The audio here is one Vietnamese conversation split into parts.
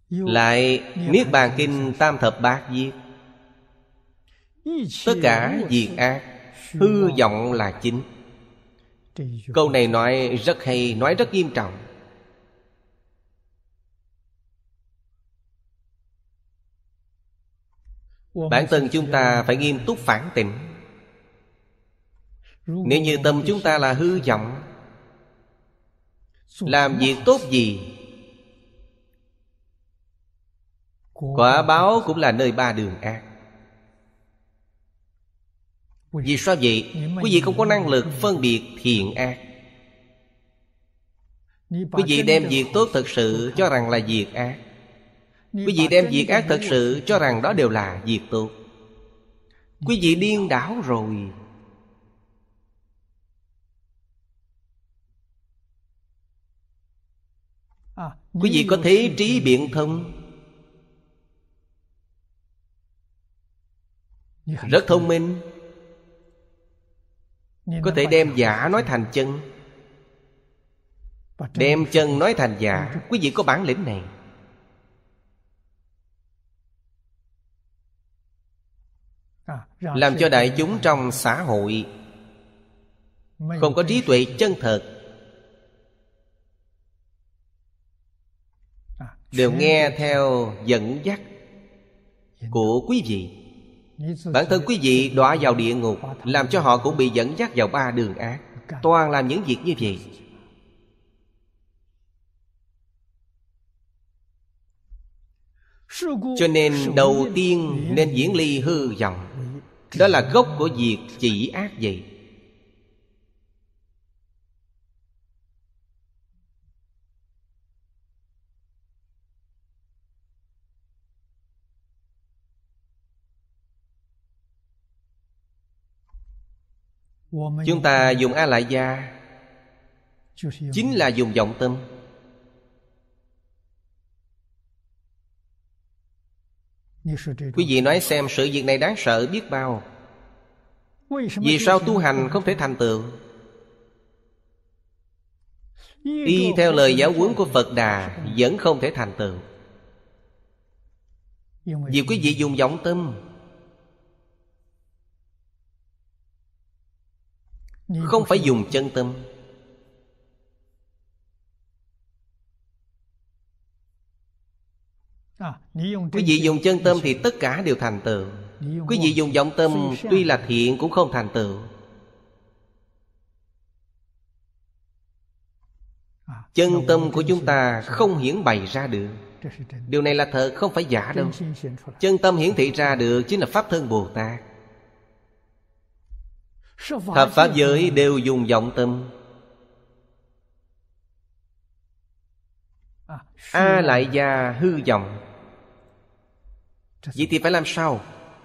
Lại Niết Bàn Kinh Tam Thập Bát viết tất cả diệt ác, hư vọng là chính. Câu này nói rất hay, nói rất nghiêm trọng. Bản thân chúng ta phải nghiêm túc phản tỉnh. Nếu như tâm chúng ta là hư vọng, làm việc tốt gì, quả báo cũng là nơi ba đường ác. Vì sao vậy? Quý vị không có năng lực phân biệt thiện ác. Quý vị đem việc tốt thật sự cho rằng là việc ác. Quý vị đem việc ác thật sự cho rằng đó đều là việc tốt. Quý vị điên đảo rồi. Quý vị có thế trí biện thông, rất thông minh, có thể đem giả nói thành chân, đem chân nói thành giả. Quý vị có bản lĩnh này. Làm cho đại chúng trong xã hội không có trí tuệ chân thật, đều nghe theo dẫn dắt của quý vị. Bản thân quý vị đọa vào địa ngục, làm cho họ cũng bị dẫn dắt vào ba đường ác. Toàn làm những việc như vậy. Cho nên đầu tiên nên diễn ly hư vọng. Đó là gốc của việc chỉ ác vậy. Chúng ta dùng A Lại Gia chính là dùng vọng tâm. Quý vị nói xem, sự việc này đáng sợ biết bao. Vì sao tu hành không thể thành tựu? Y theo lời giáo huấn của Phật Đà vẫn không thể thành tựu. Vì quý vị dùng vọng tâm, không phải dùng chân tâm. Quý vị dùng chân tâm thì tất cả đều thành tựu. Quý vị dùng vọng tâm tuy là thiện cũng không thành tựu. Chân tâm của chúng ta không hiển bày ra được. Điều này là thật, không phải giả đâu. Chân tâm hiển thị ra được chính là Pháp Thân Bồ Tát. Thập Pháp giới đều dùng vọng tâm. A Lại Gia hư vọng. Vậy thì phải làm sao?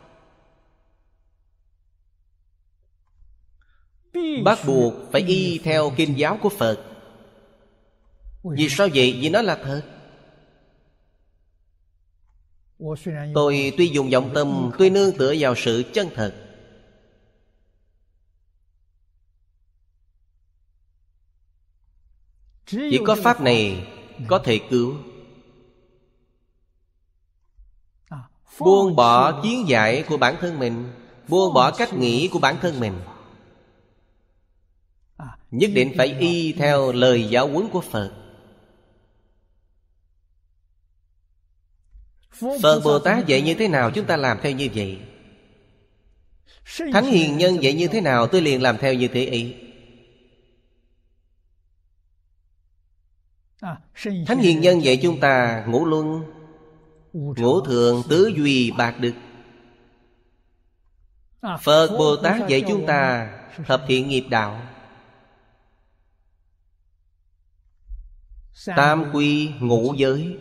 Bắt buộc phải y theo kinh giáo của Phật. Vì sao vậy? Vì nó là thật. Tôi tuy dùng vọng tâm, tôi nương tựa vào sự chân thật. Chỉ có pháp này có thể cứu. Buông bỏ kiến giải của bản thân mình, buông bỏ cách nghĩ của bản thân mình, nhất định phải y theo lời giáo huấn của Phật. Phật Bồ Tát dạy như thế nào chúng ta làm theo như vậy. Thánh hiền nhân dạy như thế nào tôi liền làm theo như thế ấy. Thánh hiền nhân dạy chúng ta ngũ luân, ngũ thường, tứ duy, bạc đức. Phật Bồ Tát dạy chúng ta thập thiện nghiệp đạo, tam quy ngũ giới,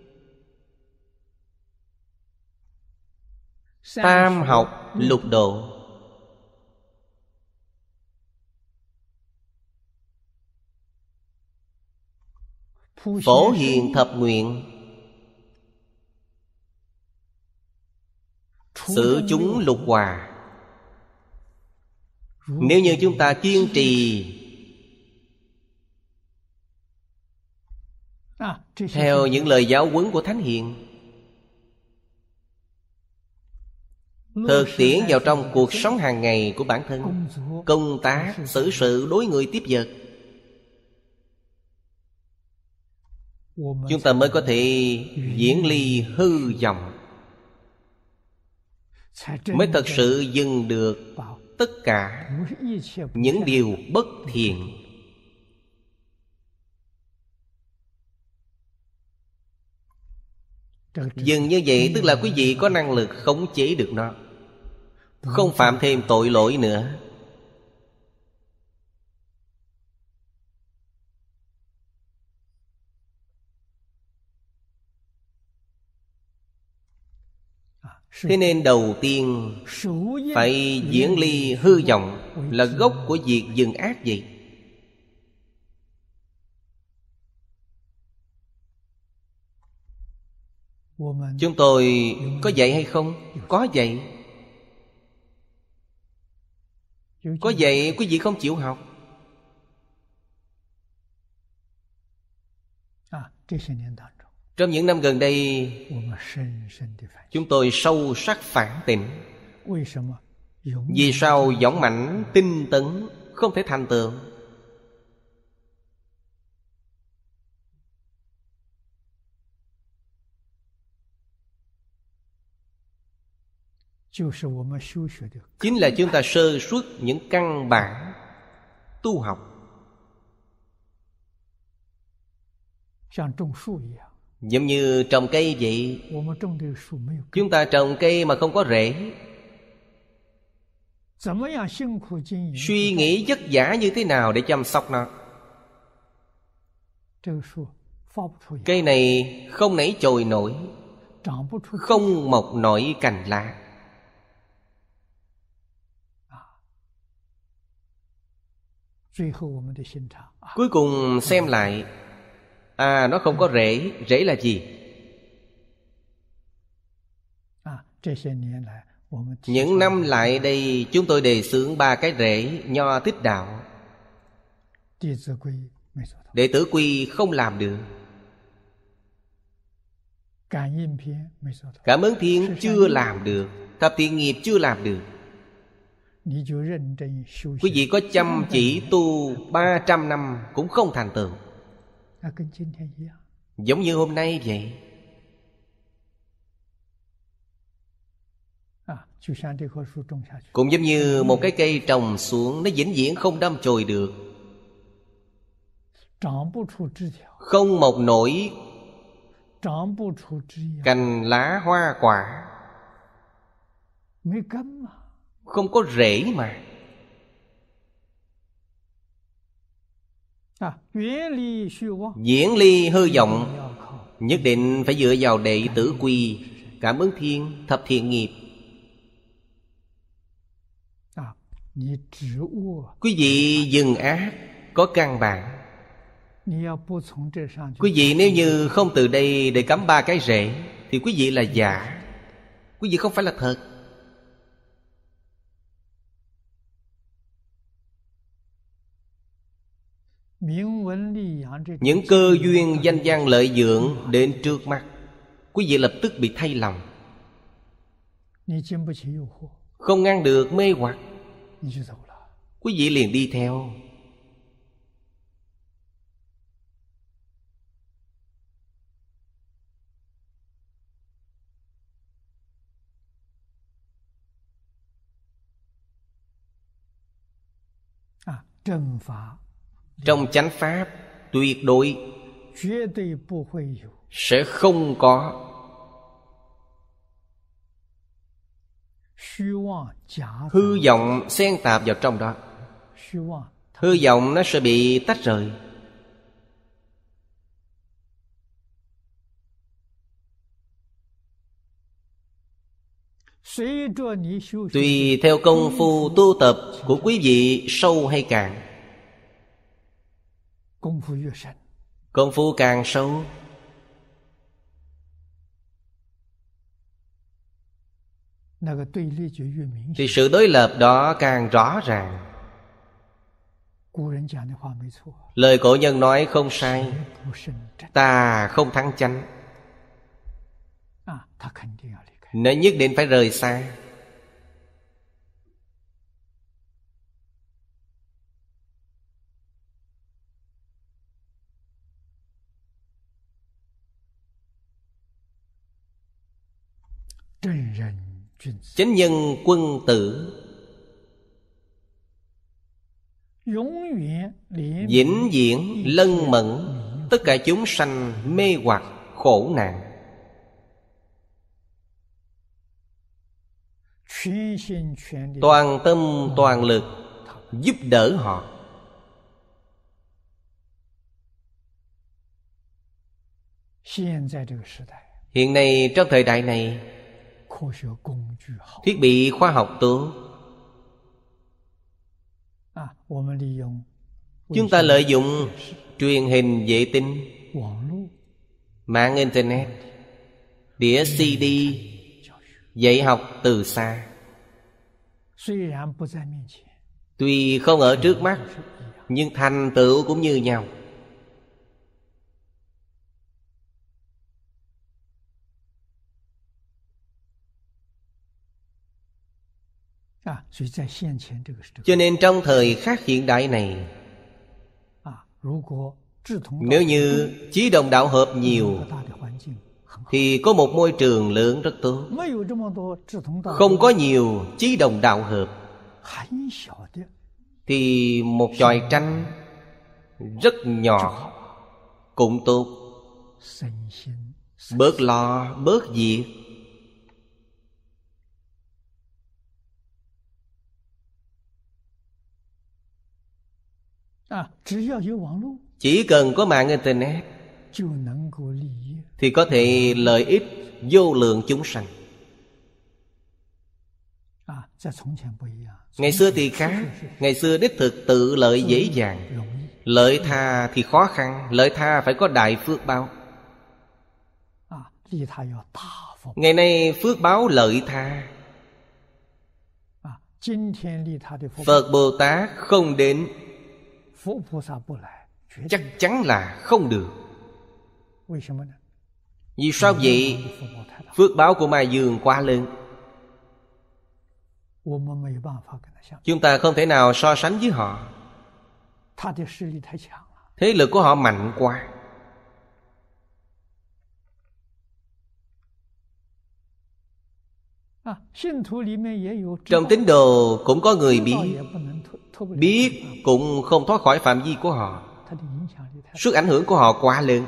tam học lục độ. Phổ hiền thập nguyện, xử chúng lục hòa. Nếu như chúng ta kiên trì theo những lời giáo huấn của Thánh Hiền, thực tiễn vào trong cuộc sống hàng ngày của bản thân, công tác, xử sự, đối người tiếp vật, chúng ta mới có thể diễn ly hư vọng, mới thật sự dừng được tất cả những điều bất thiện. Dừng như vậy tức là quý vị có năng lực khống chế được nó, không phạm thêm tội lỗi nữa. Thế nên đầu tiên phải diễn ly hư vọng, là gốc của việc dừng ác vậy. Chúng tôi có dạy hay không? Có dạy. Có dạy quý vị không chịu học. Trong những năm gần đây, chúng tôi sâu sắc phản tỉnh. Vì sao dũng mãnh, tinh tấn không thể thành tựu? Chính là chúng ta sơ suất những căn bản tu học. Giống như trồng cây vậy, chúng ta trồng cây mà không có rễ, suy nghĩ vất vả như thế nào để chăm sóc nó, cây này không nảy chồi nổi, không mọc nổi cành lá. Cuối cùng xem lại, nó không có rễ. Rễ là gì? Những năm lại đây, chúng tôi đề xướng 3 cái rễ Nho Tích Đạo. Đệ tử Quy không làm được, Cảm Ứng Thiên chưa làm được, Thập Thiện Nghiệp chưa làm được. Quý vị có chăm chỉ tu 300 năm cũng không thành tựu. Giống như hôm nay vậy. Cũng giống như một cái cây trồng xuống, nó vĩnh viễn không đâm chồi được, không mọc nổi cành lá hoa quả, không có rễ mà. Diễn ly hư vọng nhất định phải dựa vào đệ tử Quy, Cảm Ứng Thiên, Thập Thiện Nghiệp. Quý vị dừng ác có căn bản. Quý vị nếu như không từ đây để cắm 3 cái rễ thì quý vị là giả, quý vị không phải là thật. Những cơ duyên danh văn lợi dưỡng đến trước mắt, quý vị lập tức bị thay lòng, không ngăn được mê hoặc, quý vị liền đi theo. Trong chánh pháp tuyệt đối sẽ không có hư vọng xen tạp vào trong đó. Hư vọng nó sẽ bị tách rời. Tùy theo công phu tu tập của quý vị sâu hay cạn. Công phu càng sâu thì sự đối lập đó càng rõ ràng. Lời cổ nhân nói không sai. Ta không thắng chánh, nó nhất định phải rời xa. Chánh nhân quân tử vĩnh viễn lân mẫn tất cả chúng sanh mê hoặc khổ nạn. Toàn tâm toàn lực giúp đỡ họ. Hiện nay trong thời đại này, thiết bị khoa học tốt, chúng ta lợi dụng truyền hình vệ tinh, mạng internet, đĩa CD, dạy học từ xa. Tuy không ở trước mắt, nhưng thành tựu cũng như nhau. Cho nên trong thời khắc hiện đại này, nếu như chí đồng đạo hợp nhiều thì có một môi trường lớn rất tốt. Không có nhiều chí đồng đạo hợp thì một chòi tranh rất nhỏ cũng tốt. Bớt lo, bớt việc. Chỉ cần có mạng internet thì có thể lợi ích vô lượng chúng sanh. Ngày xưa thì khác. Ngày xưa đích thực tự lợi dễ dàng, lợi tha thì khó khăn. Lợi tha phải có đại phước báo. Ngày nay phước báo lợi tha, Phật Bồ Tát không đến, chắc chắn là không được. Vì sao vậy? Phước báo của Ma Dương quá lớn, chúng ta không thể nào so sánh với họ. Thế lực của họ mạnh quá. Trong tín đồ cũng có người biết, biết cũng không thoát khỏi phạm vi của họ. Sức ảnh hưởng của họ quá lớn.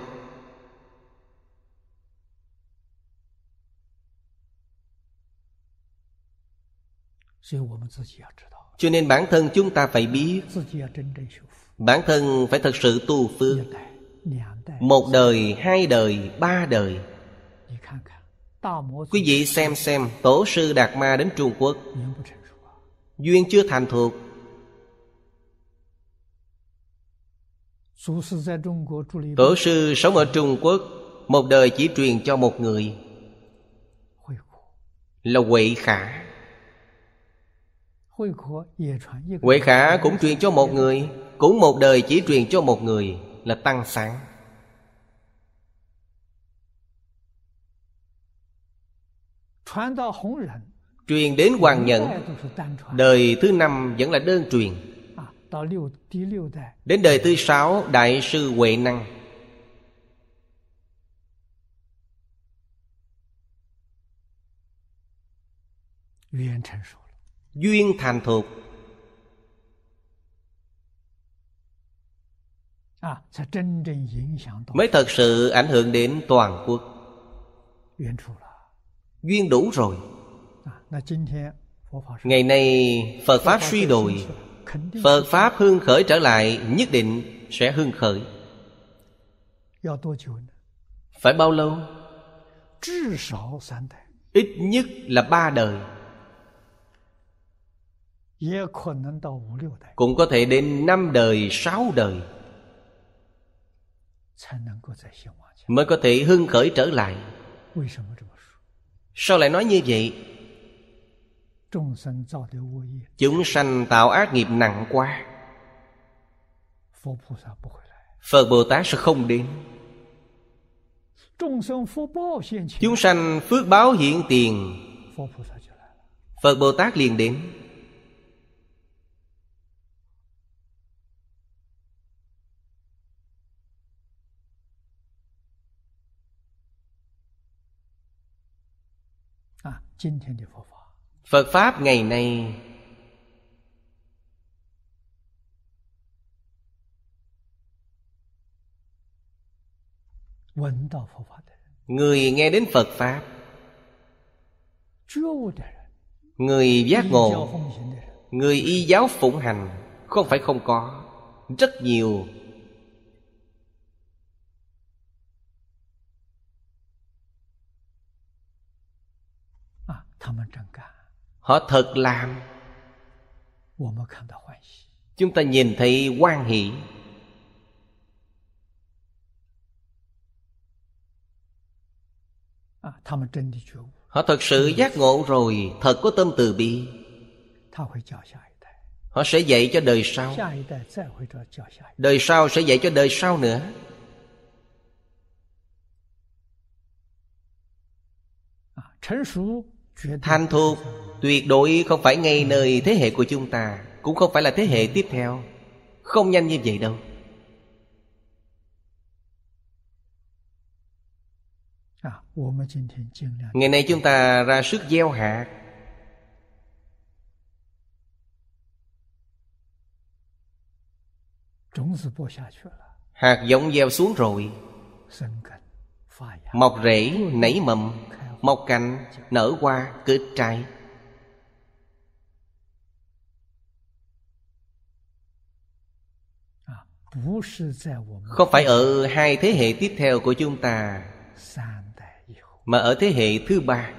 Cho nên bản thân chúng ta phải biết, bản thân phải thật sự tu phước. Một đời, hai đời, ba đời. Quý vị xem Tổ sư Đạt Ma đến Trung Quốc, duyên chưa thành thục. Tổ sư sống ở Trung Quốc, một đời chỉ truyền cho một người, là Huệ Khả. Huệ Khả cũng truyền cho một người, cũng một đời chỉ truyền cho một người, là Tăng Sáng. Truyền đến Hoàng Nhẫn, đời thứ 5 vẫn là đơn truyền. Đến đời thứ 6, Đại sư Huệ Năng. Duyên thành thục, mới thật sự ảnh hưởng đến toàn quốc. Duyên đủ rồi. Ngày nay Phật Pháp suy đồi, Phật Pháp hưng khởi trở lại, nhất định sẽ hưng khởi. Phải bao lâu? Ít nhất là 3 đời, cũng có thể đến 5 đời, 6 đời mới có thể hưng khởi trở lại. Sao lại nói như vậy? Chúng sanh tạo ác nghiệp nặng quá. Phật Bồ Tát sẽ không đến. Chúng sanh phước báo hiện tiền, Phật Bồ Tát liền đến. Phật Pháp ngày nay người nghe đến Phật Pháp, người giác ngộ, người y giáo phụng hành, không phải không có, rất nhiều. Họ thật làm. Chúng ta nhìn thấy hoan hỷ. Họ thật sự giác ngộ rồi, thật có tâm từ bi. Họ sẽ dạy cho đời sau, đời sau sẽ dạy cho đời sau nữa. Thành thục tuyệt đối không phải ngay nơi thế hệ của chúng ta, cũng không phải là thế hệ tiếp theo. Không nhanh như vậy đâu. Ngày nay chúng ta ra sức gieo hạt. Hạt giống gieo xuống rồi, mọc rễ, nảy mầm, mọc cành, nở hoa, kết trái. Không phải ở hai thế hệ tiếp theo của chúng ta, mà ở thế hệ thứ ba.